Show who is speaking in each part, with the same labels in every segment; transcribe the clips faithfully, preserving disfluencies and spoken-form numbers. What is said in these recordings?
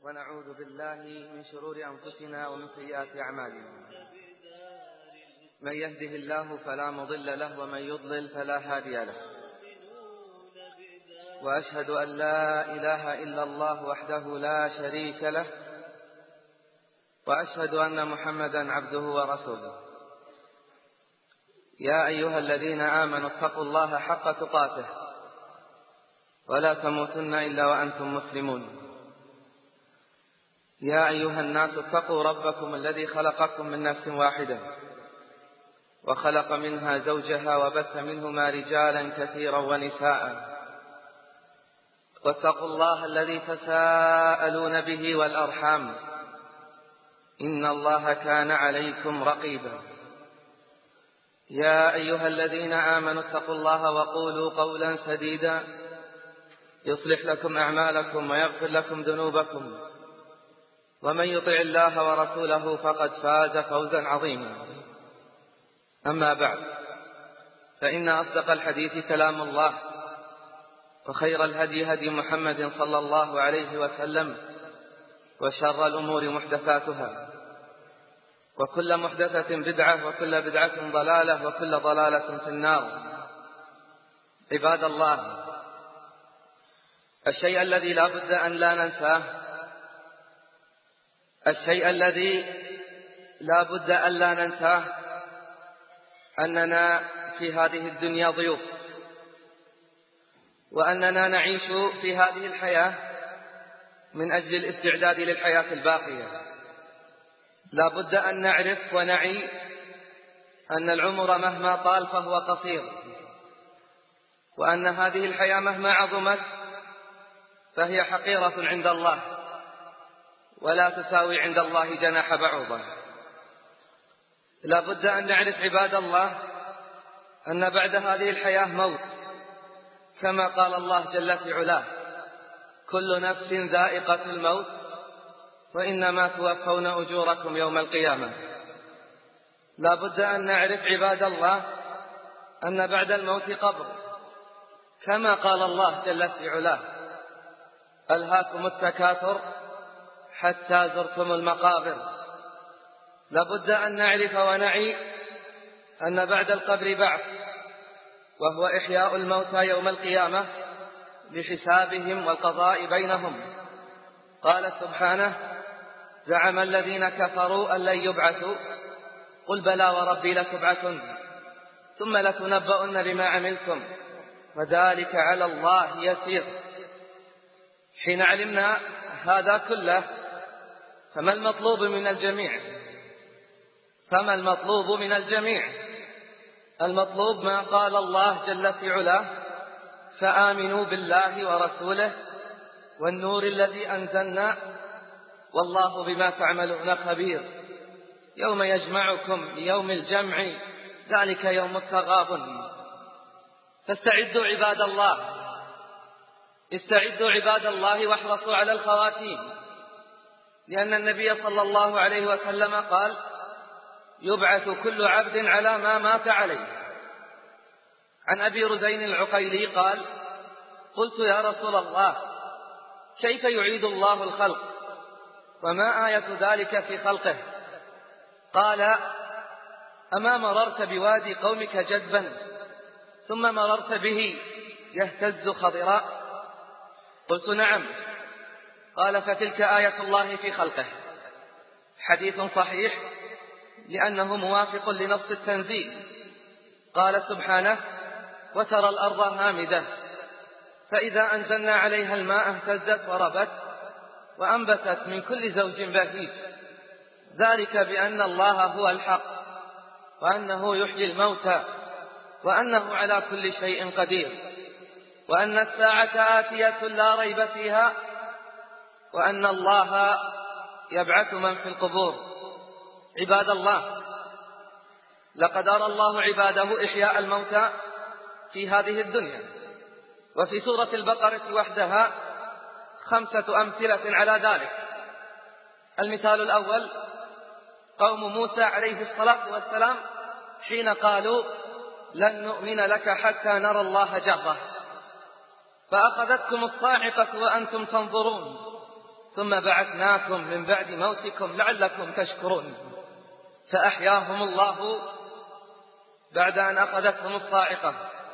Speaker 1: ونعوذ بالله من شرور أنفسنا ومن سيئات أعمالنا. من يهده الله فلا مضل له ومن يضلل فلا هادي له. وأشهد أن لا إله إلا الله وحده لا شريك له، وأشهد أن محمدا عبده ورسوله. يا أيها الذين آمنوا اتقوا الله حق تقاته ولا تموتن إلا وأنتم مسلمون. يا أيها الناس اتقوا ربكم الذي خلقكم من نفس واحدة وخلق منها زوجها وبث منهما رجالا كثيرا ونساء، واتقوا الله الذي تساءلون به والأرحام إن الله كان عليكم رقيبا. يا أيها الذين آمنوا اتقوا الله وقولوا قولا سديدا يصلح لكم أعمالكم ويغفر لكم ذنوبكم، ومن يطع الله ورسوله فقد فاز فوزا عظيما. أما بعد، فإن أصدق الحديث كلام الله، وخير الهدي هدي محمد صلى الله عليه وسلم، وشر الأمور محدثاتها، وكل محدثة بدعة، وكل بدعة ضلالة، وكل ضلالة في النار. عباد الله، الشيء الذي لا بد أن لا ننساه، الشيء الذي لا بد أن لا ننساه أننا في هذه الدنيا ضيوف، وأننا نعيش في هذه الحياة من أجل الاستعداد للحياة الباقية. لا بد أن نعرف ونعي أن العمر مهما طال فهو قصير، وأن هذه الحياة مهما عظمت فهي حقيرة عند الله، ولا تساوي عند الله جناح بعوضة. لا بد أن نعرف عباد الله أن بعد هذه الحياة موت، كما قال الله جل في علاه: كل نفس ذائقة الموت وإنما توفون أجوركم يوم القيامة. لا بد أن نعرف عباد الله أن بعد الموت قبر، كما قال الله جل في علاه: ألهاكم التكاثر حتى زرتم المقابر. لابد أن نعرف ونعي أن بعد القبر بعث، وهو إحياء الموتى يوم القيامة لحسابهم والقضاء بينهم. قال سبحانه: زعم الذين كفروا أن لن يبعثوا قل بلى وربي لتبعثن ثم لتنبؤن بما عملتم وذلك على الله يسير. حين علمنا هذا كله، فما المطلوب من الجميع؟ فما المطلوب من الجميع؟ المطلوب ما قال الله جل في علاه: فآمنوا بالله ورسوله والنور الذي أنزلنا والله بما تعملون خبير. يوم يجمعكم ليوم الجمع ذلك يوم التغابن. فاستعدوا عباد الله، استعدوا عباد الله واحرصوا على الخواتيم، لأن النبي صلى الله عليه وسلم قال: يبعث كل عبد على ما مات عليه. عن أبي رزين العقيلي قال: قلت يا رسول الله، كيف يعيد الله الخلق وما آية ذلك في خلقه؟ قال: أما مررت بوادي قومك جدبا ثم مررت به يهتز خضراء؟ قلت نعم. قال: فتلك آية الله في خلقه. حديث صحيح لأنه موافق لنص التنزيل. قال سبحانه: وترى الأرض هامدة فإذا أنزلنا عليها الماء اهتزت وربت وأنبتت من كل زوج بهيج، ذلك بأن الله هو الحق وأنه يحيي الموتى وأنه على كل شيء قدير، وأن الساعة آتية لا ريب فيها، وأن الله يبعث من في القبور. عباد الله، لقد أرى الله عباده إحياء الموتى في هذه الدنيا، وفي سورة البقرة وحدها خمسة أمثلة على ذلك. المثال الأول قوم موسى عليه الصلاة والسلام حين قالوا: لن نؤمن لك حتى نرى الله جهرة، فأخذتكم الصاعقة وأنتم تنظرون، ثم بعثناكم من بعد موتكم لعلكم تشكرون. فأحياهم الله بعد أن أخذتهم الصاعقة.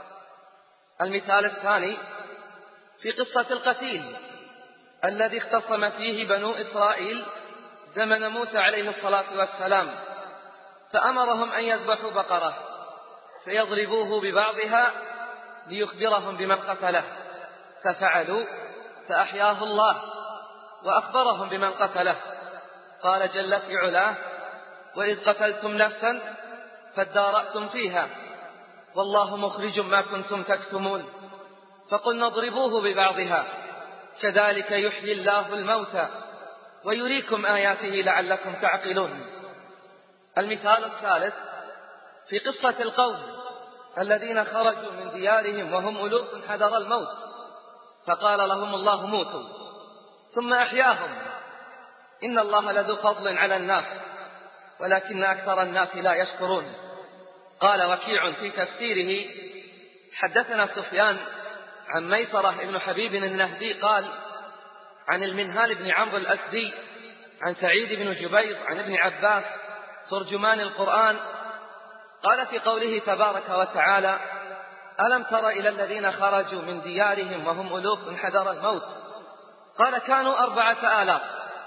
Speaker 1: المثال الثاني في قصة القتيل الذي اختصم فيه بنو إسرائيل زمن موسى عليه الصلاة والسلام، فأمرهم أن يذبحوا بقرة فيضربوه ببعضها ليخبرهم بمن قتله، ففعلوا فأحياه الله وأخبرهم بمن قتله. قال جل في علاه: وإذ قتلتم نفسا فادارأتم فيها والله مخرج ما كنتم تكتمون فقلنا اضربوه ببعضها كذلك يحيي الله الموتى ويريكم آياته لعلكم تعقلون. المثال الثالث في قصة القوم الذين خرجوا من ديارهم وهم ألوف حذر الموت، فقال لهم الله موتوا ثم أحياهم. إن الله لذو فضل على الناس ولكن أكثر الناس لا يشكرون. قال وكيع في تفسيره: حدثنا سفيان عن ميسرة بن حبيب النهدي قال عن المنهال بن عمرو الأسدي عن سعيد بن جبير عن ابن عباس ترجمان القرآن قال في قوله تبارك وتعالى: ألم تر إلى الذين خرجوا من ديارهم وهم ألوف حذر الموت؟ قال كانوا أربعة آلاف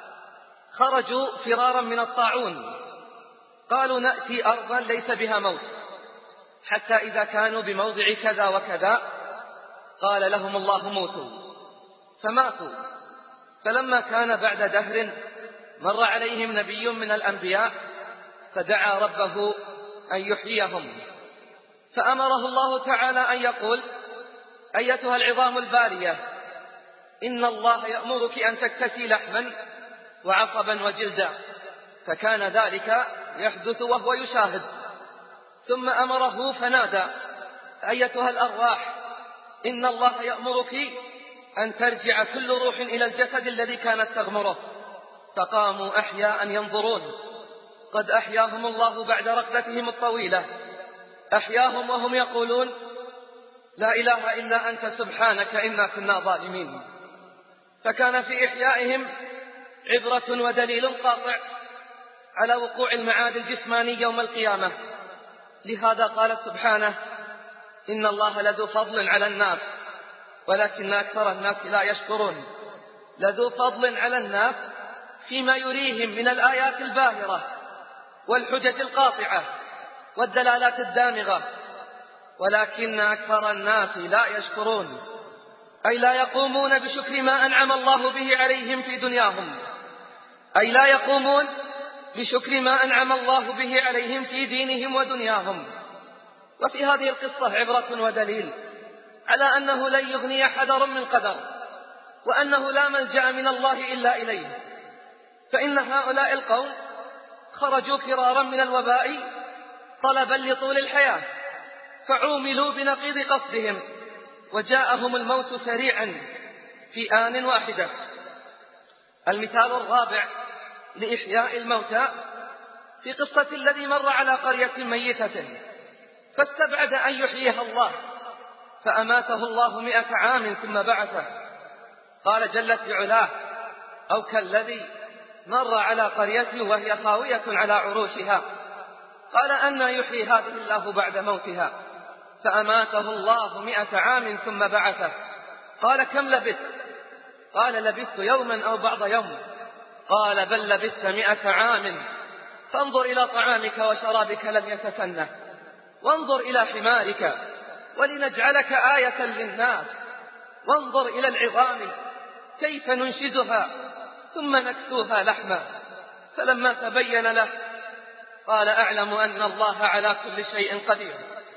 Speaker 1: خرجوا فرارا من الطاعون، قالوا نأتي أرضا ليس بها موت، حتى إذا كانوا بموضع كذا وكذا قال لهم الله موتوا فماتوا. فلما كان بعد دهر مر عليهم نبي من الأنبياء فدعا ربه أن يحييهم، فأمره الله تعالى أن يقول: أيتها العظام البالية إن الله يأمرك أن تكتسي لحما وعصبا وجلدا، فكان ذلك يحدث وهو يشاهد. ثم أمره فنادى: أيتها الأرواح إن الله يأمرك أن ترجع كل روح إلى الجسد الذي كانت تغمره، فقاموا أحياء ينظرون. قد أحياهم الله بعد رقدتهم الطويلة، أحياهم وهم يقولون: لا إله إلا أنت سبحانك إنا كنا ظالمين. فكان في إحيائهم عبرة ودليل قاطع على وقوع المعاد الجسماني يوم القيامة. لهذا قال سبحانه: إن الله لذو فضل على الناس ولكن أكثر الناس لا يشكرون. لذو فضل على الناس فيما يريهم من الآيات الباهرة والحجج القاطعة والدلالات الدامغة، ولكن أكثر الناس لا يشكرون، أي لا يقومون بشكر ما أنعم الله به عليهم في دنياهم، أي لا يقومون بشكر ما أنعم الله به عليهم في دينهم ودنياهم. وفي هذه القصة عبرة ودليل على أنه لن يغني حذر من قدر، وأنه لا ملجأ من الله إلا إليه. فإن هؤلاء القوم خرجوا فرارا من الوباء طلبا لطول الحياة، فعوملوا بنقيض قصدهم، وجاءهم الموت سريعا في آن واحدة. المثال الرابع لإحياء الموتى في قصة الذي مر على قرية ميتة فاستبعد أن يحييها الله فأماته الله مئة عام ثم بعثه. قال جل في علاه: أو كالذي مر على قرية وهي خاوية على عروشها قال أنى يحيي هذه الله بعد موتها فأماته الله مئة عام ثم بعثه. قال كم لبثت؟ قال لبثت يوما أو بعض يوم. قال بل لبثت مئة عام فانظر إلى طعامك وشرابك لم يتسنه، وانظر إلى حمارك ولنجعلك آية للناس، وانظر إلى العظام كيف ننشزها ثم نكسوها لحما. فلما تبين له قال أعلم أن الله على كل شيء قدير.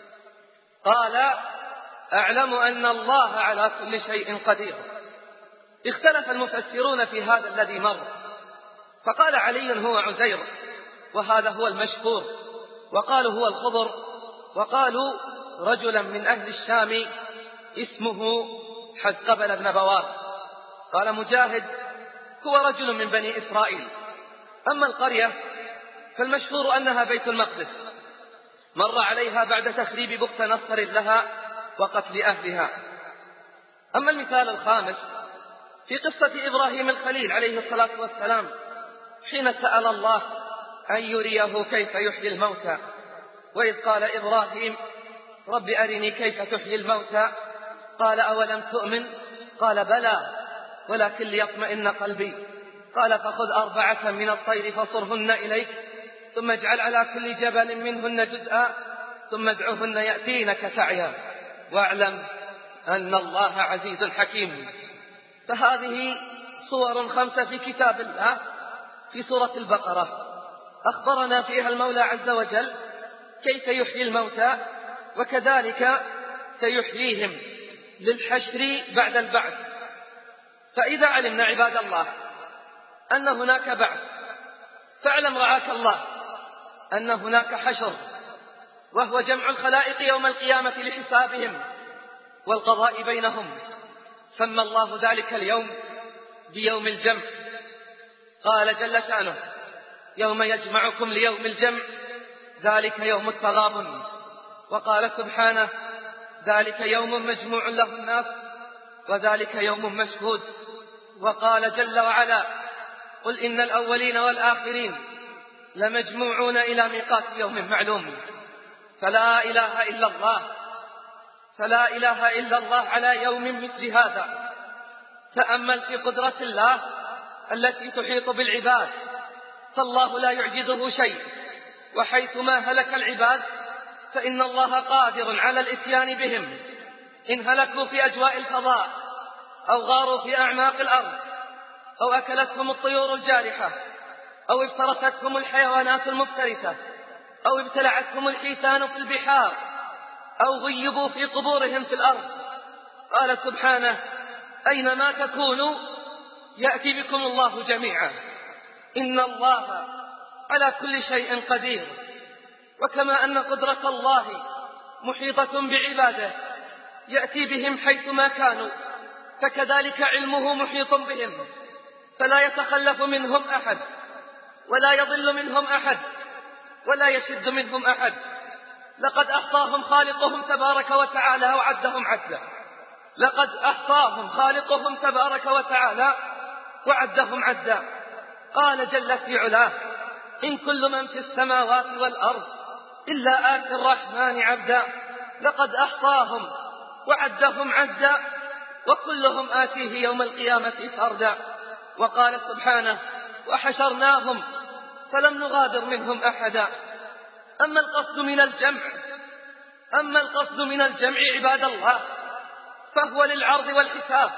Speaker 1: قال أعلم أن الله على كل شيء قدير. اختلف المفسرون في هذا الذي مر، فقال علي هو عزير وهذا هو المشهور، وقالوا هو الخضر، وقالوا رجلا من أهل الشام اسمه حزقبل بن بوار. قال مجاهد هو رجل من بني إسرائيل. أما القرية فالمشهور أنها بيت المقدس، مر عليها بعد تخريب بخت نصر لها وقتل أهلها. أما المثال الخامس في قصة إبراهيم الخليل عليه الصلاة والسلام حين سأل الله أن يريه كيف يحيي الموتى، وإذ قال إبراهيم رب أرني كيف تحيي الموتى قال أولم تؤمن قال بلى ولكن ليطمئن قلبي قال فخذ أربعة من الطير فصرهن إليك ثم اجعل على كل جبل منهن جزءا ثم ادعهن يأتينك سعيا واعلم أن الله عزيز حكيم. فهذه صور خمسة في كتاب الله في سورة البقرة أخبرنا فيها المولى عز وجل كيف يحيي الموتى، وكذلك سيحييهم للحشر بعد البعث. فإذا علمنا عباد الله أن هناك بعث فاعلم رعاك الله أن هناك حشر، وهو جمع الخلائق يوم القيامة لحسابهم والقضاء بينهم. سمى الله ذلك اليوم بيوم الجمع، قال جل شأنه يوم يجمعكم ليوم الجمع ذلك يوم التغابن، وقال سبحانه ذلك يوم مجموع له الناس وذلك يوم مشهود، وقال جل وعلا قل إن الأولين والآخرين لمجموعون إلى ميقات يوم معلوم. فلا إله إلا الله فلا إله إلا الله على يوم مثل هذا. تأمل في قدرة الله التي تحيط بالعباد، فالله لا يعجزه شيء، وحيثما هلك العباد فإن الله قادر على الإتيان بهم إن هلكوا في أجواء الفضاء أو غاروا في أعماق الأرض أو أكلتهم الطيور الجارحة أو افترستهم الحيوانات المفترسة أو ابتلعتهم الحيتان في البحار أو غيبوا في قبورهم في الأرض. قال سبحانه أينما تكونوا يأتي بكم الله جميعا إن الله على كل شيء قدير. وكما أن قدرة الله محيطة بعباده يأتي بهم حيثما كانوا، فكذلك علمه محيط بهم فلا يتخلف منهم أحد ولا يضل منهم أحد ولا يشد منهم أحد. لقد أحصاهم خالقهم تبارك وتعالى وعدهم عدا لقد أحصاهم خالقهم تبارك وتعالى وعدهم عدا. قال جل في علاه إن كل من في السماوات والأرض إلا آتي الرحمن عبدا لقد أحصاهم وعدهم عدا وكلهم آتيه يوم القيامة فردا. وقال سبحانه وحشرناهم فلم نغادر منهم أحدا. أما القصد من الجمع أما القصد من الجمع عباد الله فهو للعرض والحساب.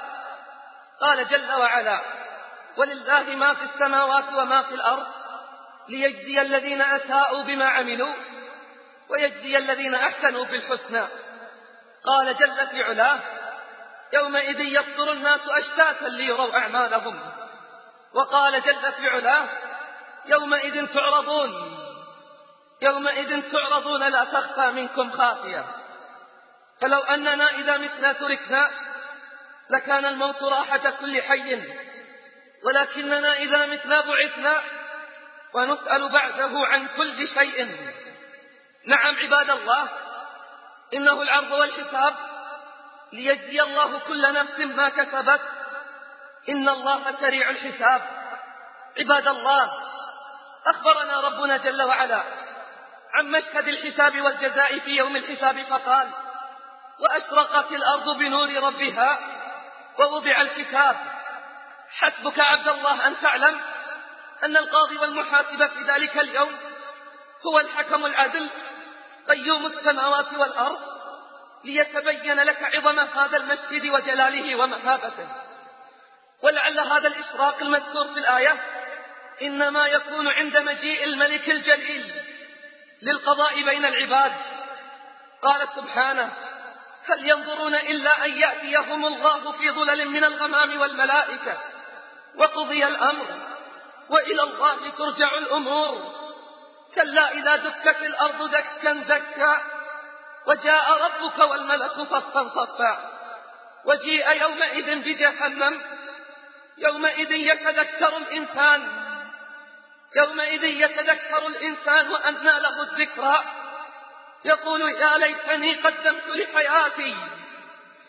Speaker 1: قال جل وعلا ولله ما في السماوات وما في الأرض ليجزي الذين أساءوا بما عملوا ويجزي الذين أحسنوا بالحسنى. قال جل في علاه يومئذ يصدر الناس أشتاتا ليروا أعمالهم. وقال جل في علاه يومئذ تعرضون يومئذ تعرضون لا تخفى منكم خافية. فلو أننا إذا متنا تركنا لكان الموت راحة كل حي، ولكننا إذا متنا بعثنا ونسأل بعده عن كل شيء. نعم عباد الله إنه العرض والحساب ليجزي الله كل نفس ما كسبت إن الله سريع الحساب. عباد الله أخبرنا ربنا جل وعلا عن مشهد الحساب والجزاء في يوم الحساب فقال وأشرقت الأرض بنور ربها ووضع الكتاب. حسبك عبد الله أن تعلم أن القاضي والمحاسب في ذلك اليوم هو الحكم العدل قيوم السماوات والأرض، ليتبين لك عظم هذا المشهد وجلاله ومهابته. ولعل هذا الإشراق المذكور في الآية إنما يكون عند مجيء الملك الجليل للقضاء بين العباد. قال سبحانه هل ينظرون إلا أن يأتيهم الله في ظلل من الغمام والملائكة وقضي الأمر وإلى الله ترجع الأمور. كلا إذا دكت الأرض دكا دكا وجاء ربك والملك صفا صفا وجيء يومئذ بجهنم يومئذ يتذكر الإنسان يومئذ يتذكر الإنسان وأنى له الذكرى يقول يا ليتني قدمت لحياتي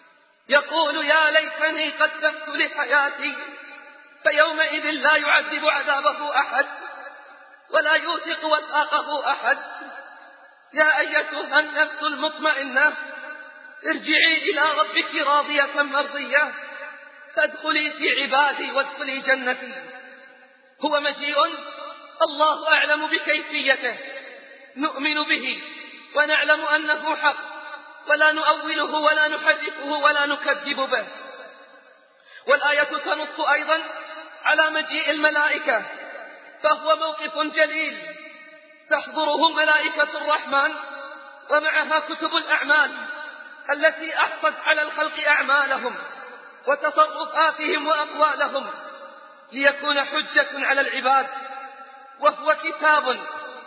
Speaker 1: يقول يا ليتني قدمت لحياتي، فيومئذ لا يعذب عذابه أحد ولا يوثق وثاقه أحد. يا أيتها النفس المطمئنة ارجعي إلى ربك راضية مرضية فادخلي في عبادي وادخلي جنتي. هو مجيء الله أعلم بكيفيته، نؤمن به ونعلم أنه حق ولا نؤوله ولا نحرفه ولا نكذب به. والآية تنص أيضا على مجيء الملائكة، فهو موقف جليل تحضره ملائكة الرحمن ومعها كتب الأعمال التي أحصت على الخلق أعمالهم وتصرفاتهم وأقوالهم ليكون حجة على العباد. وهو كتاب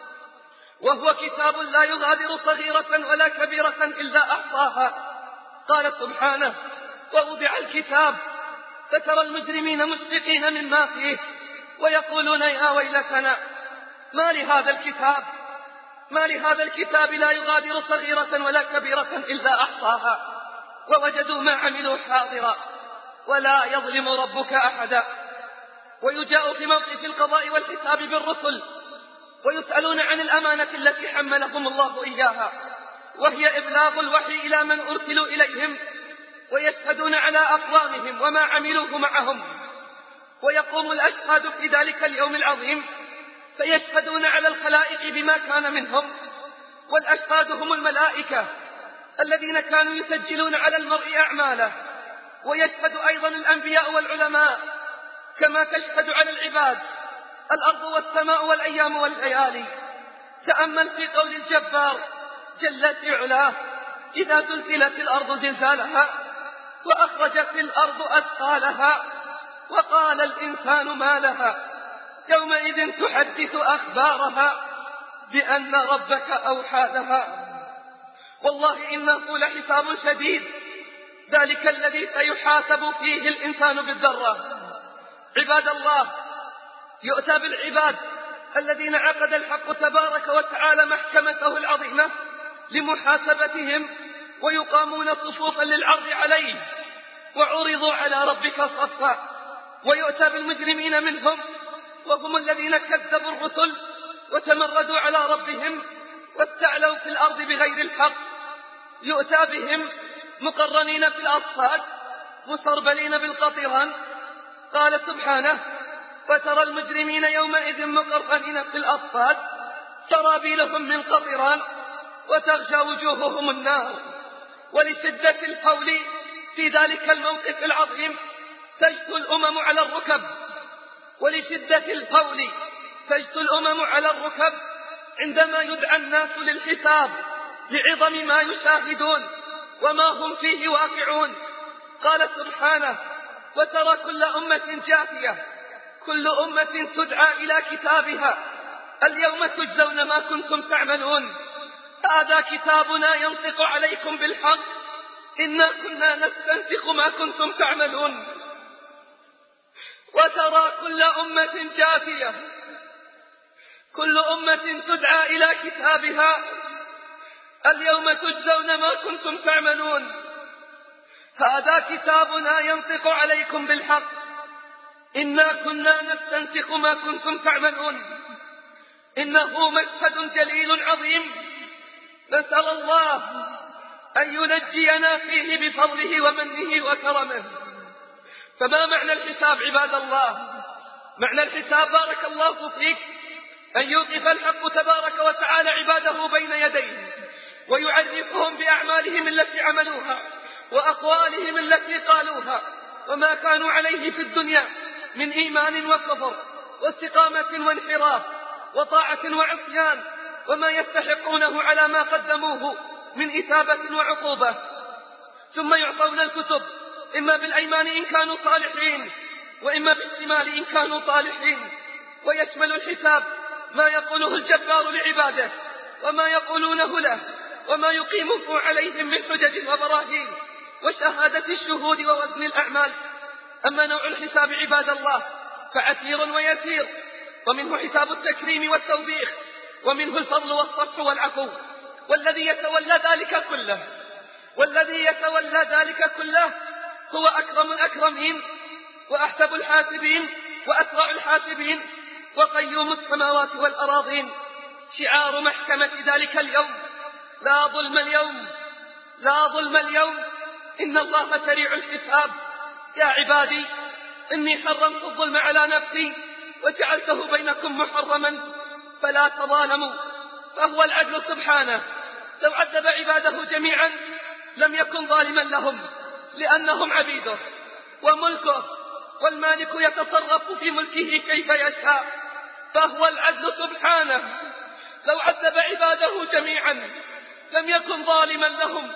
Speaker 1: وهو كتاب لا يغادر صغيرة ولا كبيرة إلا أحصاها. قال سبحانه ووضع الكتاب فترى المجرمين مشفقين مما فيه ويقولون يا ويلتنا ما لهذا الكتاب ما لهذا الكتاب لا يغادر صغيرة ولا كبيرة إلا أحصاها ووجدوا ما عملوا حاضرا ولا يظلم ربك أحدا. ويجاء في موقف القضاء والحساب بالرسل ويسألون عن الأمانة التي حملهم الله إياها، وهي إبلاغ الوحي إلى من أرسلوا إليهم، ويشهدون على أقوامهم وما عملوه معهم. ويقوم الأشهاد في ذلك اليوم العظيم فيشهدون على الخلائق بما كان منهم، والأشهاد هم الملائكة الذين كانوا يسجلون على المرء أعماله. ويشهد أيضا الأنبياء والعلماء كما تشهد على العباد الأرض والسماء والأيام والليالي. تأمل في قول الجبار جل في علاه إذا زلزلت الأرض زلزالها وأخرجت الأرض أثقالها وقال الإنسان ما لها يومئذ تحدث أخبارها بأن ربك أوحى لها. والله إنه لحساب شديد، ذلك الذي سيحاسب فيه الإنسان بالذرة. عباد الله، يؤتى بالعباد الذين عقد الحق تبارك وتعالى محكمته العظيمة لمحاسبتهم ويقامون صفوفا للعرض عليه وعرضوا على ربك صفا. ويؤتى بالمجرمين منهم وهم الذين كذبوا الرسل وتمردوا على ربهم واستعلوا في الأرض بغير الحق. يؤتى بهم مقرنين في الأصفاد مسربلين بالقطران. قال سبحانه وترى المجرمين يومئذ مقرنين في الأصفاد سرابيلهم من قطران وتغشى وجوههم النار. ولشدة الحول في ذلك الموقف العظيم تجثو الأمم على الركب ولشدة الحول تجثو الأمم على الركب عندما يدعى الناس للحساب لعظم ما يشاهدون وما هم فيه واقعون. قال سبحانه وترى كل أمة جاثية كل أمة تدعى إلى كتابها اليوم تجزون ما كنتم تعملون هذا كتابنا ينطق عليكم بالحق إنا كنا نستنسخ ما كنتم تعملون. وترى كل أمة جاثية كل أمة تدعى إلى كتابها اليوم تجزون ما كنتم تعملون هذا كتابنا ينطق عليكم بالحق إنا كنا نستنسخ ما كنتم تعملون. إنه مشهد جليل عظيم نسأل الله أن ينجينا فيه بفضله ومنه وكرمه. فما معنى الحساب عباد الله؟ معنى الحساب بارك الله فيك أن يوقف الحق تبارك وتعالى عباده بين يديه ويعرفهم بأعمالهم التي عملوها وأقوالهم التي قالوها وما كانوا عليه في الدنيا من إيمان وكفر واستقامة وانحراف وطاعة وعصيان وما يستحقونه على ما قدموه من إثابة وعقوبة. ثم يعطون الكتب إما بالأيمان إن كانوا صالحين وإما بالشمال إن كانوا طالحين. ويشمل الحساب ما يقوله الجبار لعباده وما يقولونه له وما يقيمه عليهم من حجج وبراهين وشهادة الشهود ووزن الأعمال. أما نوع الحساب عباد الله فعسير ويسير، ومنه حساب التكريم والتوبيخ ومنه الفضل والصفح والعفو. والذي يتولى ذلك كله والذي يتولى ذلك كله هو أكرم الأكرمين وأحسب الحاسبين وأسرع الحاسبين وقيوم السماوات والأراضين. شعار محكمة ذلك اليوم: لا ظلم اليوم، لا ظلم اليوم، إن الله سريع الحساب. يا عبادي إني حرمت الظلم على نفسي وجعلته بينكم محرما فلا تظالموا. فهو العدل سبحانه، لو عذب عباده جميعا لم يكن ظالما لهم لأنهم عبيده وملكه، والمالك يتصرف في ملكه كيف يشاء. فهو العدل سبحانه، لو عذب عباده جميعا لم يكن ظالما لهم.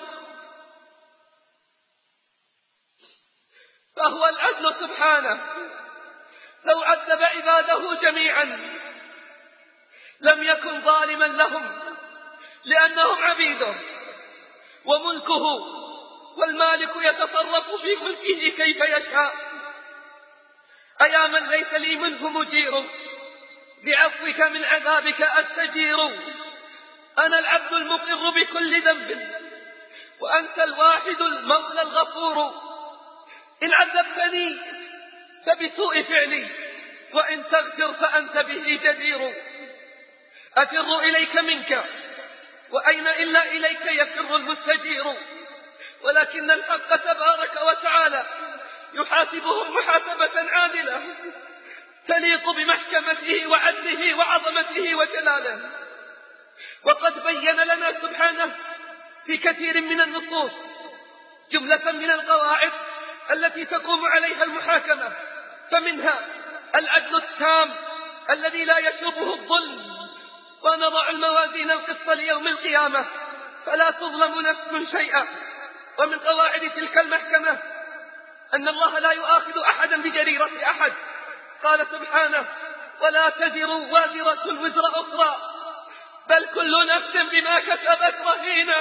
Speaker 1: فهو العدل سبحانه، لو عذب عباده جميعا لم يكن ظالما لهم لأنهم عبيده وملكه، والمالك يتصرف في ملكه كيف يشاء. أيا من ليس لي منه مجير، بعفوك من عذابك أستجير. أنا العبد المقر بكل ذنب وأنت الواحد المولى الغفور. إن عذبتني فبسوء فعلي، وإن تغفر فأنت به جدير. أفر إليك منك، وأين إلا إليك يفر المستجير. ولكن الحق تبارك وتعالى يحاسبهم محاسبة عادلة تليق بمحكمته وعدله وعظمته وجلاله. وقد بين لنا سبحانه في كثير من النصوص جملة من القواعد التي تقوم عليها المحاكمة، فمنها العدل التام الذي لا يشوبه الظلم. ونضع الموازين القسط ليوم القيامة فلا تظلم نفس شيئا. ومن قواعد تلك المحكمة أن الله لا يؤاخذ أحدا بجريرة أحد. قال سبحانه: ولا تزر وازرة وزر أخرى، بل كل نفس بما كسبت رهينة.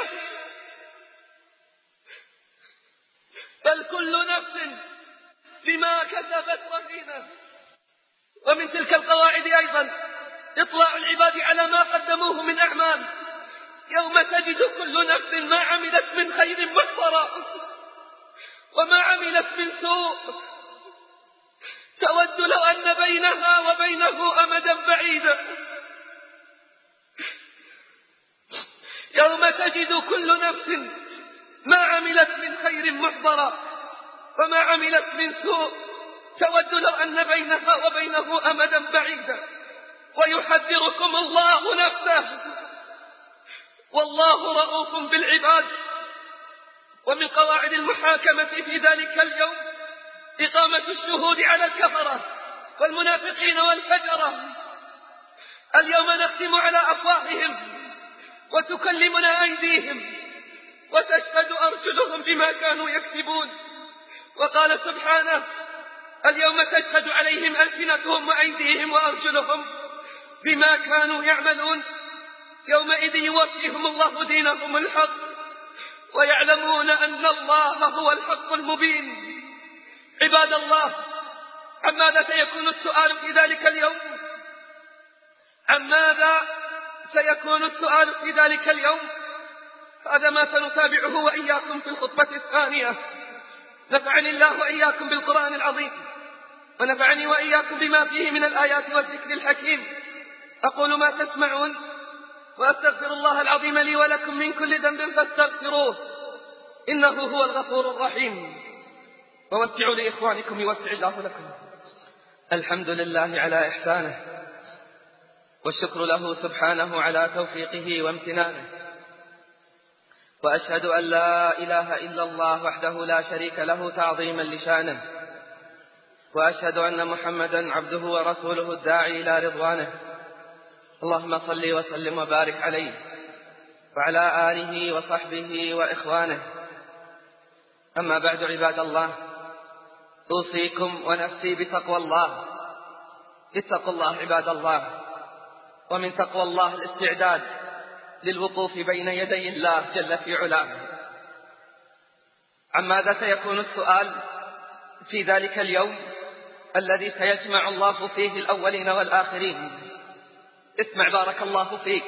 Speaker 1: بل كل نفس بما كسبت رهينة. ومن تلك القواعد أيضا إطلاع العباد على ما قدموه من أعمال، يوم تجد كل نفس ما عملت من خير محضرا وما عملت من سوء، تود لو أن بينها وبينه أمدا بعيدا. يوم تجد كل نفس ما عملت من خير محضرا وما عملت من سوء، تود لو أن بينها وبينه أمدا بعيدا. ويحذركم الله نفسه، والله رؤوف بالعباد. ومن قواعد المحاكمة في ذلك اليوم إقامة الشهود على الكفرة والمنافقين والفجرة. اليوم نختم على أفواههم وتكلمنا أيديهم وتشهد أرجلهم بما كانوا يكسبون. وقال سبحانه: اليوم تشهد عليهم ألسنتهم وأيديهم وأرجلهم بما كانوا يعملون. يومئذ يوفيهم الله دينهم الحق ويعلمون أن الله هو الحق المبين. عباد الله، عن ماذا سيكون السؤال في ذلك اليوم؟ عن ماذا سيكون السؤال في ذلك اليوم؟ هذا ما سنتابعه وإياكم في الخطبة الثانية. نفعني الله وإياكم بالقرآن العظيم، ونفعني وإياكم بما فيه من الآيات والذكر الحكيم. أقول ما تسمعون، وأستغفر الله العظيم لي ولكم من كل ذنب فاستغفروه، إنه هو الغفور الرحيم. ووسعوا لإخوانكم يوسع الله لكم. الحمد لله على إحسانه، والشكر له سبحانه على توفيقه وامتنانه. وأشهد أن لا إله إلا الله وحده لا شريك له تعظيما لشانه، وأشهد أن محمدا عبده ورسوله الداعي إلى رضوانه. اللهم صل وسلم وبارك عليه وعلى آله وصحبه وإخوانه. أما بعد، عباد الله، أوصيكم ونفسي بتقوى الله. اتقوا الله عباد الله. ومن تقوى الله الاستعداد للوقوف بين يدي الله جل في علاه. عن ماذا سيكون السؤال في ذلك اليوم الذي سيجمع الله فيه الأولين والآخرين؟ اسمع بارك الله فيك،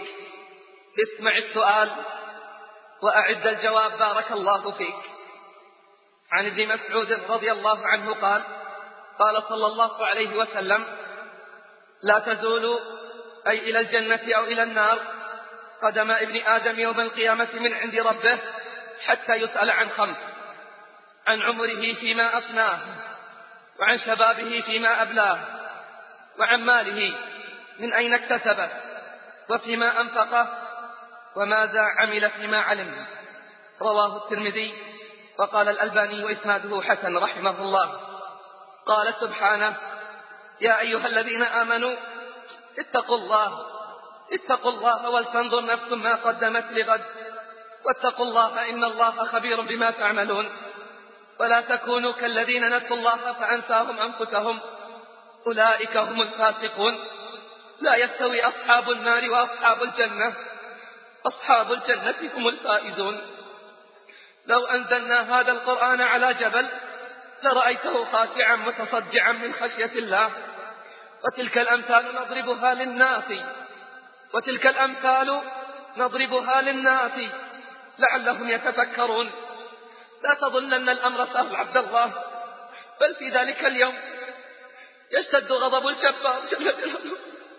Speaker 1: اسمع السؤال وأعد الجواب بارك الله فيك. عن ابن مسعود رضي الله عنه قال قال صلى الله عليه وسلم: لا تزول أي إلى الجنة أو إلى النار قدم ابن آدم يوم القيامة من عند ربه حتى يسأل عن خمس: عن عمره فيما أفناه، وعن شبابه فيما أبلاه، وعن ماله من أين اكتسبه، وفيما أنفقه، وماذا عمل فيما علم. رواه الترمذي، وقال الألباني وإسناده حسن رحمه الله. قال سبحانه: يا أيها الذين آمنوا اتقوا الله اتقوا الله ولتنظر نفس ما قدمت لغد واتقوا الله إن الله خبير بما تعملون. ولا تكونوا كالذين نسوا الله فأنساهم أنفسهم أولئك هم الفاسقون. لا يستوي أصحاب النار وأصحاب الجنة أصحاب الجنة هم الفائزون. لو أنزلنا هذا القرآن على جبل لرأيته خاشعا متصدعا من خشية الله. وتلك الأمثال نضربها للناس وتلك الأمثال نضربها للناس لعلهم يتفكرون. لا تظنن الأمر سهل عبد الله، بل في ذلك اليوم يشتد غضب الجبار جل جلاله.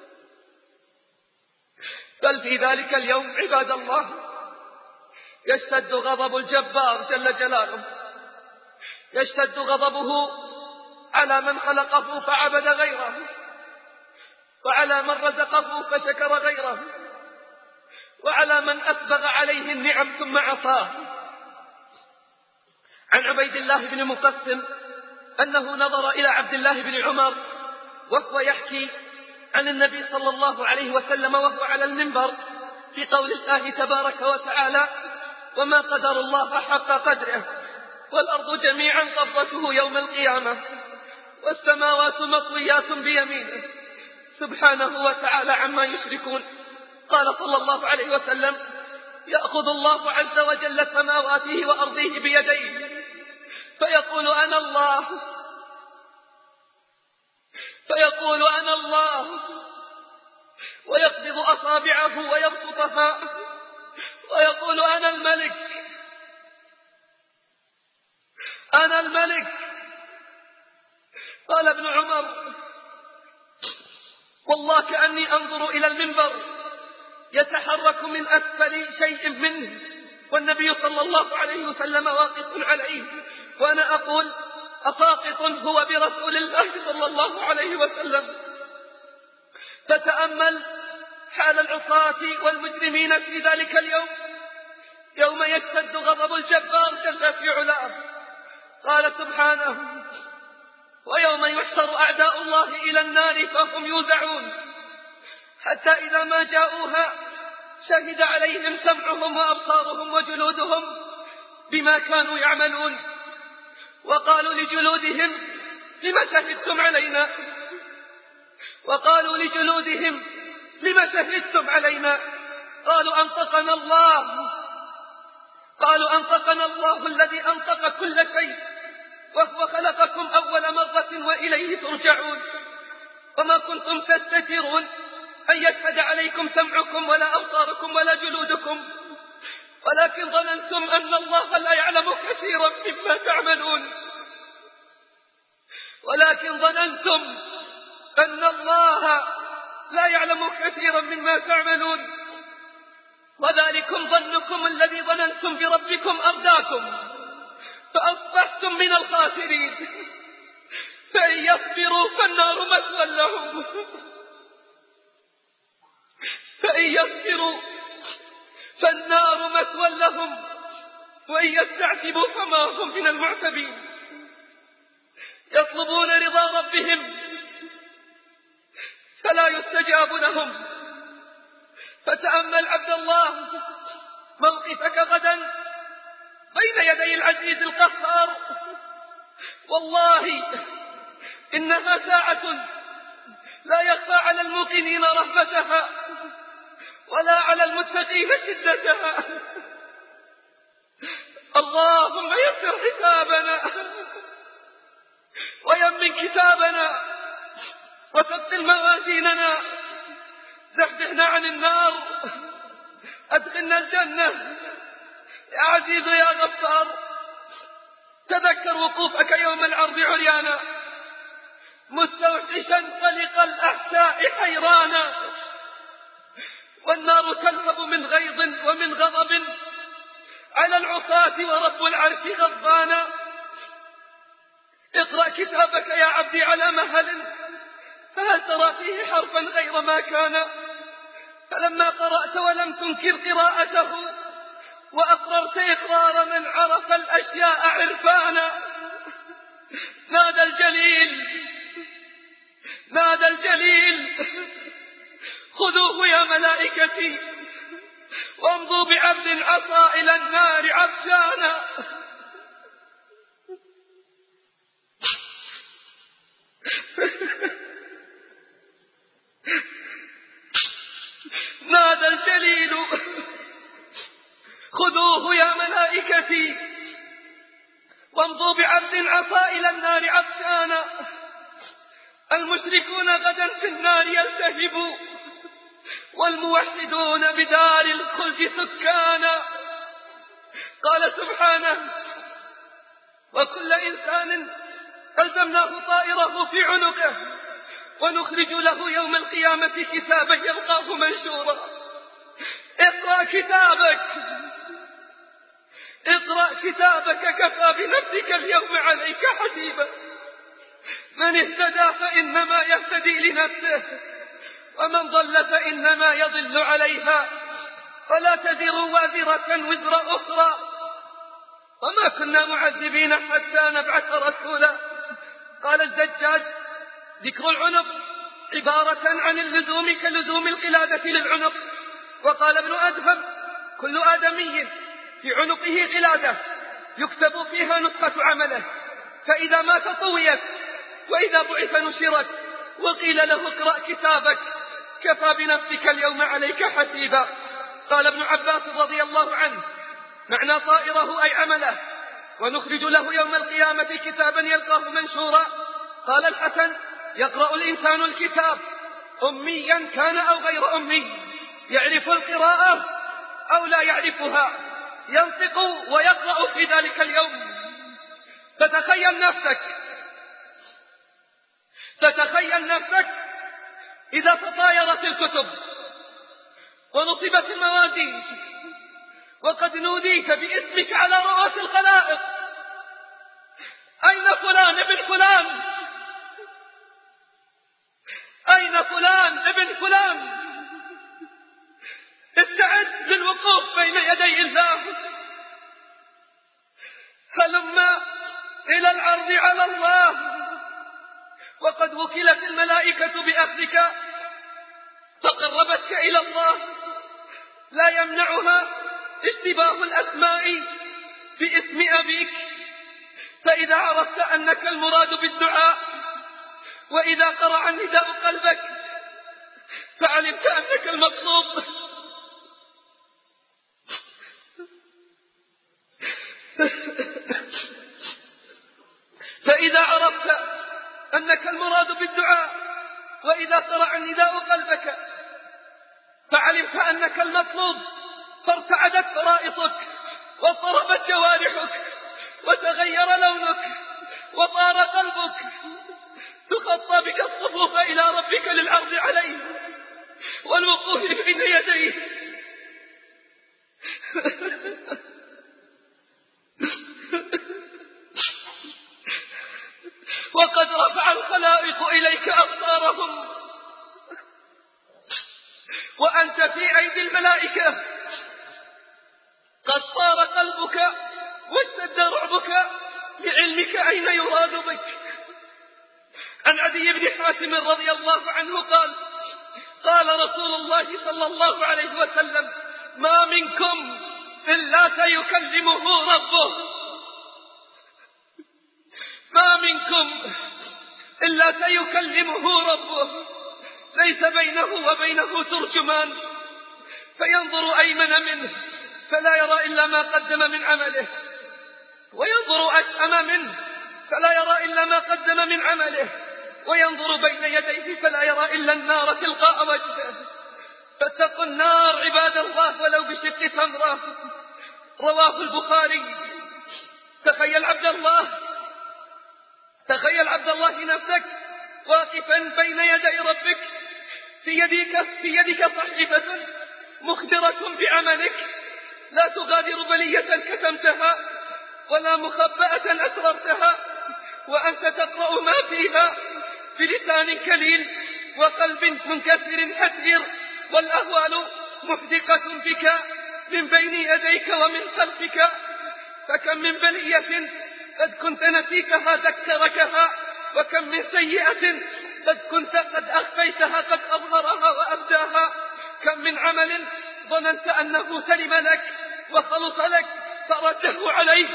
Speaker 1: بل في ذلك اليوم عباد الله يشتد غضب الجبار جل جلاله، يشتد غضبه على من خلقه فعبد غيره، وعلى من رزقه فشكر غيره، وعلى من أسبغ عليه النعم ثم عصاه. عن عبيد الله بن مقسم أنه نظر إلى عبد الله بن عمر وهو يحكي عن النبي صلى الله عليه وسلم وهو على المنبر في قول الله تبارك وتعالى: وما قدر الله حق قدره والأرض جميعا قبضته يوم القيامة والسماوات مطويات بيمينه سبحانه وتعالى عما يشركون. قال صلى الله عليه وسلم: يأخذ الله عز وجل سماواته وأرضه بيديه فيقول أنا الله فيقول أنا الله ويقبض أصابعه ويبسطها ويقول أنا الملك أنا الملك. قال ابن عمر: والله كأني أنظر إلى المنبر يتحرك من أسفل شيء منه والنبي صلى الله عليه وسلم واقف عليه، وأنا أقول: أساقط هو برسول الله صلى الله عليه وسلم. فتأمل حال العصاة والمجرمين في ذلك اليوم، يوم يشتد غضب الجبار جل في علاه. قال سبحانه: ويوم يحشر أعداء الله إلى النار فهم يوزعون حتى إذا ما جاءوها شهد عليهم سمعهم وأبصارهم وجلودهم بما كانوا يعملون. وقالوا لجلودهم: لم شهدتم علينا وقالوا لجلودهم: لم شهدتم علينا قالوا أنطقنا الله قالوا أنطقنا الله الذي أنطق كل شيء وهو خلقكم أول مرة وإليه ترجعون. وما كنتم تستترون أن يشهد عليكم سمعكم ولا أبصاركم ولا جلودكم ولكن ظننتم أن الله لا يعلم كثيرا مما تعملون ولكن ظننتم أن الله لا يعلم كثيرا مما تعملون وذلكم ظنكم الذي ظننتم بربكم أرداكم فأصبحتم من الخاسرين. فإن يصبروا فالنار مثوى لهم فإن يصبروا فالنار مثوى لهم وإن يستعتبوا فما هم من المعتبين. يطلبون رضا ربهم فلا يستجاب لهم. فتأمل عبد الله موقفك غدا بين يدي العزيز القهار. والله إنها ساعة لا يخفى على الموقنين رهبتها ولا على المتقين شدتها. اللهم يسر حسابنا ويمن كتابنا وثقل موازيننا، زحزحنا عن النار، أدخلنا الجنة يا عزيز يا غفار
Speaker 2: تذكر وقوفك يوم العرض عريانا مستوحشا قلق الأحشاء حيرانا، والنار تلهب من غيظ ومن غضب على العصاة ورب العرش غضبانا. اقرأ كتابك يا عبدي على مهل، فهل ترى فيه حرفا غير ما كان؟ فلما قرأت ولم تنكر قراءته وأقررت إقرار من عرف الأشياء عرفانا، نادى الجليل نادى الجليل خذوه يا ملائكتي وامضوا بعبد عصى إلى النار عطشانا. نادى الجليل خذوه يا ملائكتي وامضوا بعبد عصى إلى النار عطشانا. المشركون غدا في النار يلتهبوا، والموحدون بدار الخلد سكانا. قال سبحانه: وكل إنسان ألزمناه طائره في عنقه ونخرج له يوم القيامة كتابا يلقاه منشورا. اقرأ كتابك اقرأ كتابك كفى بنفسك اليوم عليك حسيبا. من اهتدى فإنما يهتدي لنفسه، ومن ضل فإنما يضل عليها، ولا تزر وازرة وزر أخرى، وما كنا معذبين حتى نبعث رسولا. قال الزجاج: ذكر العنق عبارة عن اللزوم كلزوم القلادة للعنق. وقال ابن أدهم: كل آدمي في عنقه قلادة يكتب فيها نسخة عمله، فإذا مات طويت وإذا بعث نشرت. وقيل له: اقرأ كتابك كفى بنفسك اليوم عليك حسيبا. قال ابن عباس رضي الله عنه: معنى طائره أي عمله، ونخرج له يوم القيامة كتابا يلقاه منشورا. قال الحسن: يقرأ الإنسان الكتاب أميا كان أو غير أمي، يعرف القراءة أو لا يعرفها، ينطق ويقرأ في ذلك اليوم. فتخيل نفسك فتخيل نفسك إذا تطايرت الكتب ونصبت الموازين وقد نوديت باسمك على رؤوس الخلائق: أين فلان ابن فلان؟ أين فلان ابن فلان؟ استعد للوقوف بين يدي الله. هلما إلى العرض على الله، وقد وكلت الملائكة بأخذك فقربتك إلى الله. لا يمنعها اشتباه الأسماء باسم أبيك، فإذا عرفت أنك المراد بالدعاء وإذا قرع النداء قلبك فعلمت أنك المطلوب. فإذا عرفت أنك المراد بالدعاء وإذا قرع النداء قلبك فعلمت أنك المطلوب، فارتعدت فرائصك واضطربت جوارحك وتغير لونك وطار قلبك، تخطى بك الصفوف إلى ربك للعرض عليه والوقوف بين يديه. وقد رفع الخلائق إليك أبصارهم وأنت في أيدي الملائكة، قد طار قلبك واشتد رعبك لعلمك أين يراد بك. عن عدي بن حاتم رضي الله عنه قال: قال رسول الله صلى الله عليه وسلم: ما منكم إلا سيكلمه ربه ما منكم إلا سيكلمه ربه، ليس بينه وبينه ترجمان، فينظر أيمن منه فلا يرى إلا ما قدم من عمله، وينظر أشأم منه فلا يرى إلا ما قدم من عمله، وينظر بين يديه فلا يرى إلا النار تلقاء وجهه. فاتقوا النار عباد الله ولو بشق تمرة. رواه البخاري. تخيل عبد الله تخيل عبد الله نفسك واقفا بين يدي ربك، في يدك في يدك صحيفة مخبرة بعملك، لا تغادر بلية كتمتها ولا مخبأة أسررتها، وأنت تقرأ ما فيها بلسان كليل وقلب منكسر حسير، والأهوال محدقة بك من بين يديك ومن خلفك. فكم من بلية قد كنت نسيتها ذكركها، وكم من سيئة قد كنت قد أخفيتها قد أظهرها وأبداها. كم من عمل ظننت أنه سلم لك وخلص لك فرده عليك.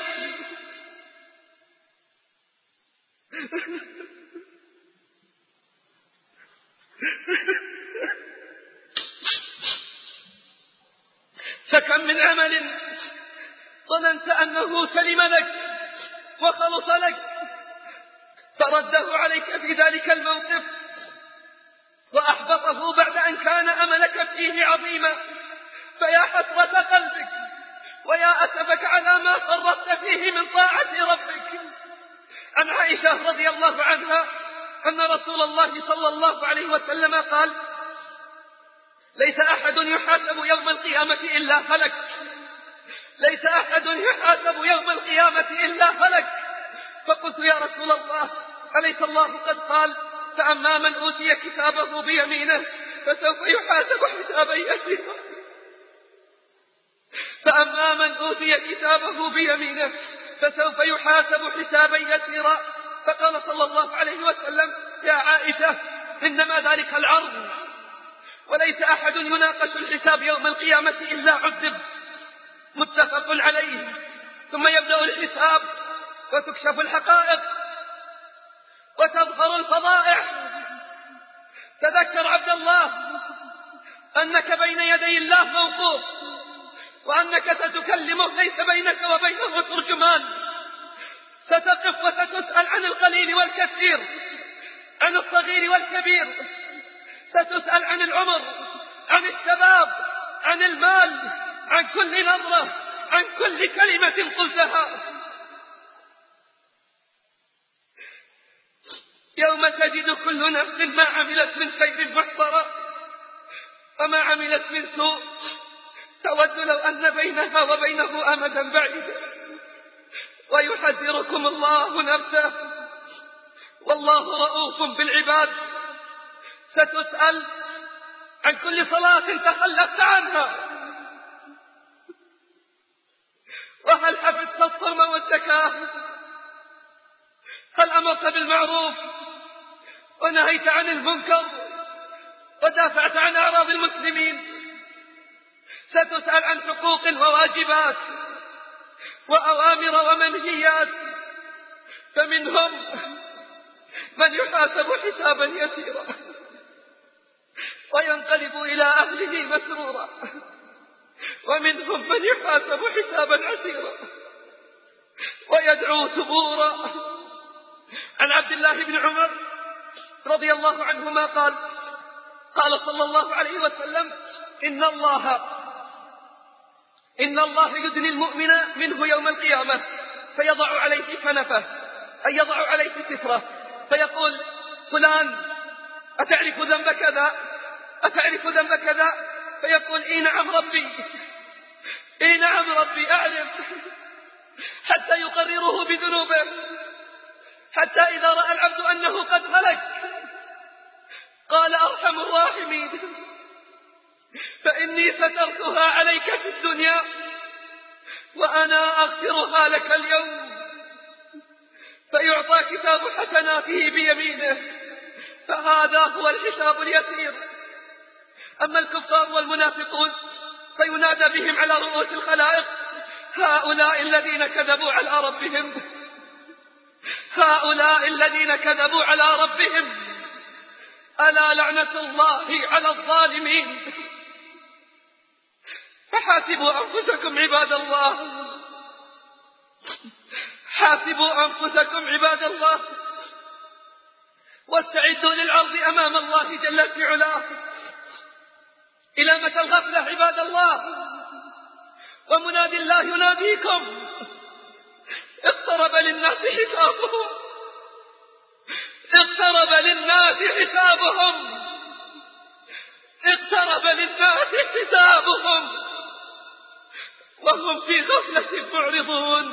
Speaker 2: فكم من عمل ظننت أنه سلم لك وخلص لك فرده عليك في ذلك الموقف وأحبطه بعد أن كان أملك فيه عظيما. فيا حسرة قلبك ويا أسفك على ما فرطت فيه من طاعة ربك. عن عائشة رضي الله عنها أن رسول الله صلى الله عليه وسلم قال: ليس أحد يحاسب يوم القيامة إلا هلك، ليس أحد يحاسب يوم القيامة إلا هلك. فقلت: يا رسول الله، أليس الله قد قال: فأما من أوتي كتابه بيمينه فسوف يحاسب حسابا يسيرا، فأما من أوتي كتابه بيمينه فسوف يحاسب حسابا يسيرا. فقال صلى الله عليه وسلم: يا عائشة، إنما ذلك العرض، وليس أحد يناقش الحساب يوم القيامة إلا عذب. متفق عليه. ثم يبدأ الحساب وتكشف الحقائق وتظهر الفضائح. تذكر عبد الله أنك بين يدي الله موقوف، وأنك ستكلمه ليس بينك وبينه ترجمان. ستقف وستسأل عن القليل والكثير، عن الصغير والكبير، ستسأل عن العمر، عن الشباب، عن المال، عن كل نظرة، عن كل كلمة قلتها. يوم تجد كل نفس ما عملت من خير محضرا وما عملت من سوء، تود لو أن بينها وبينه أمدا بعيدا. ويحذركم الله نفسه، والله رؤوف بالعباد. ستسأل عن كل صلاة تخلفت عنها، وهل حفظت الصوم والزكاة؟ هل أمرت بالمعروف ونهيت عن المنكر ودافعت عن أعراض المسلمين؟ ستسأل عن حقوق وواجبات وأوامر ومنهيات، فمنهم من يحاسب حسابا يسيرا وينقلب إلى أهله مسرورا، ومنهم من يحاسب حسابا عسيرا ويدعو ثبورا. عن عبد الله بن عمر رضي الله عنهما قال: قال صلى الله عليه وسلم: إن الله إن الله يدني المؤمن منه يوم القيامة فيضع عليه كنفه، أي يضع عليه ستره، فيقول: فلان، أتعرف ذنب كذا؟ أتعرف ذنب كذا؟ فيقول: إي نعم ربي، إي نعم ربي أعرف، حتى يقرره بذنوبه، حتى إذا رأى العبد أنه قد هلك قال: أرحم الراحمين، فإني سترتها عليك في الدنيا وأنا أغفرها لك اليوم. فيعطى كتاب حسناته بيمينه، فهذا هو الحساب اليسير. أما الكفار والمنافقون فينادى بهم على رؤوس الخلائق: هؤلاء الذين كذبوا على ربهم، هؤلاء الذين كذبوا على ربهم، ألا لعنة الله على الظالمين. فحاسبوا أنفسكم عباد الله، حاسبوا أنفسكم عباد الله، واستعدوا للعرض أمام الله جل في علاه. إلى متى الغفلة عباد الله؟ ومنادي الله يناديكم: اقترب للناس حسابهم، اقترب للناس حسابهم، اقترب للناس حسابهم وهم في غفلة معرضون.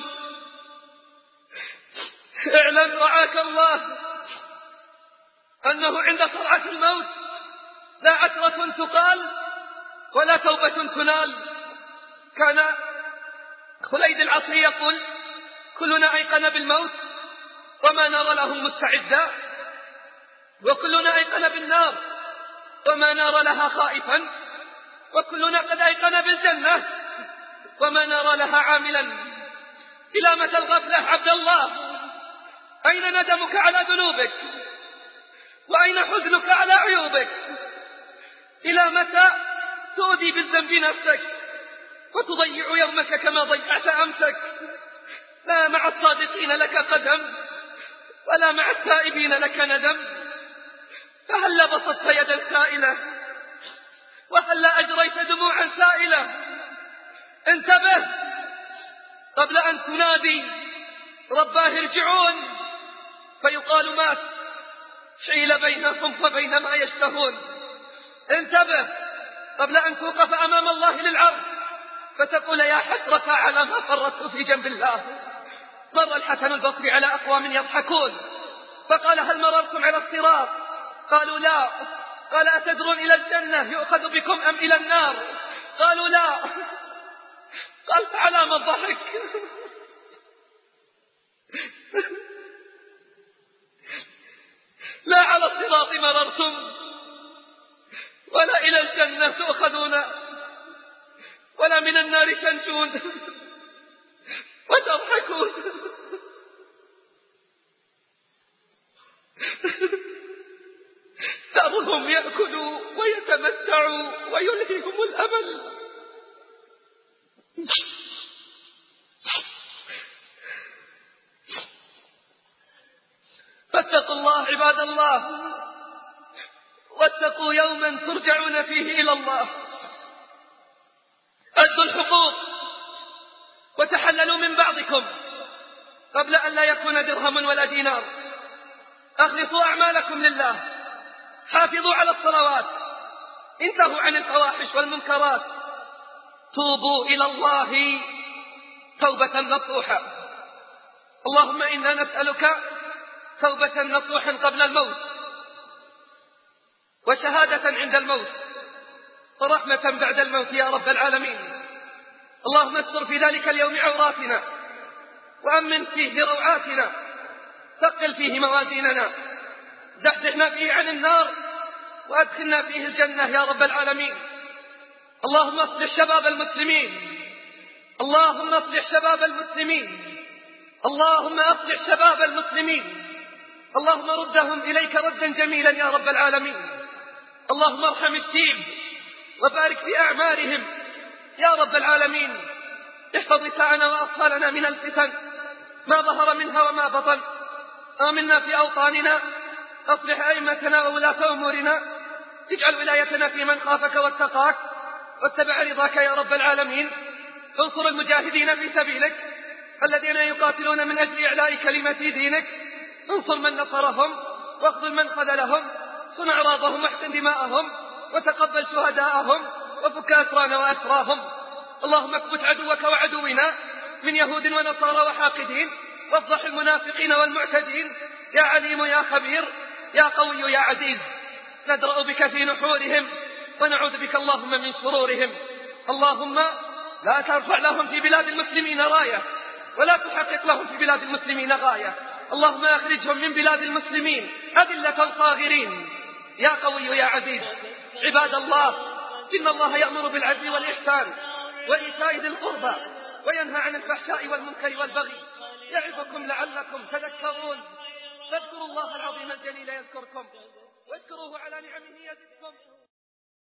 Speaker 2: اعلم رعاك الله أنه عند صرعة الموت لا عثرة تقال ولا توبة تنال. كان خليد العصري يقول: كلنا أيقن بالموت وما نرى له مستعدا، وكلنا أيقن بالنار وما نرى لها خائفا، وكلنا قد أيقن بالجنة وما نرى لها عاملا. إلى متى الغفلة عبد الله؟ أين ندمك على ذنوبك؟ وأين حزنك على عيوبك؟ إلى متى تؤذي بالذنب نفسك وتضيع يومك كما ضيعت أمسك؟ لا مع الصادقين لك قدم ولا مع التائبين لك ندم. فهل بسطت يدا سائلة وهل أجريت دموعا سائلة؟ انتبه قبل أن تنادي رباه ارجعون فيقال مات، حيل بينهم وبين ما يشتهون. انتبه قبل أن توقف أمام الله للعرض فتقول يا حسرة على ما فرطت في جنب الله. مر الحسن البصري على أقوام يضحكون فقال: هل مررتم على الصراط؟ قالوا لا. قال: أتدرون إلى الجنة يؤخذ بكم أم إلى النار؟ قالوا لا. قال: فعلى ما الضحك؟ لا على الصراط مررتم ولا إلى الجنة تؤخذون ولا من النار تنجون وتضحكون. ذرهم يأكلوا ويتمتعوا ويلههم الأمل. فاتقوا الله عباد الله، واتقوا يوما ترجعون فيه إلى الله. أدوا الحقوق وتحللوا من بعضكم قبل أن لا يكون درهم ولا دينار. أخلصوا أعمالكم لله، حافظوا على الصلوات، انتهوا عن الفواحش والمنكرات، توبوا إلى الله توبة نصوحة. اللهم إنا نسألك توبة نصوحا قبل الموت، وشهادة عند الموت، ورحمة بعد الموت يا رب العالمين. اللهم استر في ذلك اليوم عوراتنا، وأمن فيه روعاتنا، ثقل فيه موازيننا، زحزحنا فيه عن النار، وأدخلنا فيه الجنة يا رب العالمين. اللهم اصلح شباب المسلمين، اللهم اصلح شباب المسلمين، اللهم اصلح شباب المسلمين، اللهم ردهم إليك ردا جميلا يا رب العالمين. اللهم ارحم الشيب وبارك في أعمارهم يا رب العالمين. احفظ نساءنا وأطفالنا من الفتن ما ظهر منها وما بطن. آمنا في أوطاننا، أصلح أئمتنا وولاة أمورنا، اجعل ولايتنا في من خافك واتقاك واتبع رضاك يا رب العالمين. انصر المجاهدين في سبيلك الذين يقاتلون من أجل إعلاء كلمة دينك، انصر من نصرهم واخذل من خذلهم، صن أعراضهم واحسن دماءهم، وتقبل شهداءهم، وفك أسرانا وأسراهم. اللهم اكبت عدوك وعدونا من يهود ونصارى وحاقدين، وافضح المنافقين والمعتدين يا عليم يا خبير يا قوي يا عزيز. ندرأ بك في نحورهم ونعوذ بك اللهم من شرورهم. اللهم لا ترفع لهم في بلاد المسلمين راية ولا تحقق لهم في بلاد المسلمين غاية. اللهم أخرجهم من بلاد المسلمين أذلة صاغرين يا قوي يا عزيز. عباد الله، إن الله يأمر بالعدل والإحسان وإيتاء ذي القربى وينهى عن الفحشاء والمنكر والبغي، يعظكم لعلكم تذكرون. فاذكروا الله العظيم الجليل يذكركم، واشكروه على نعمه يزدكم.